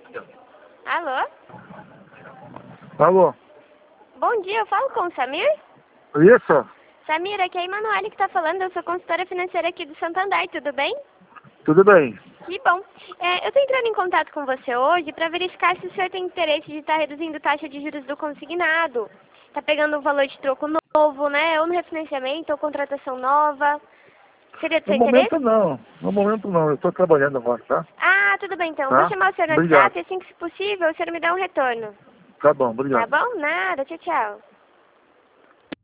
Alô? Alô? Bom dia, eu falo com o Samir? Isso? Samir, aqui é a Emanuele que tá falando, eu sou consultora financeira aqui do Santander, tudo bem? Tudo bem. Que bom. Eu tô entrando em contato com você hoje para verificar se o senhor tem interesse de estar reduzindo taxa de juros do consignado. Tá pegando um valor de troco novo, né? Ou no refinanciamento, ou contratação nova. Seria do No seu interesse? momento não. No momento não. Eu estou trabalhando agora, tá? Ah, tudo bem então. Vou Tá? chamar o senhor no Obrigado. WhatsApp e assim que se possível o senhor me dá um retorno. Tá bom, Tá obrigado. bom? Nada, tchau, tchau.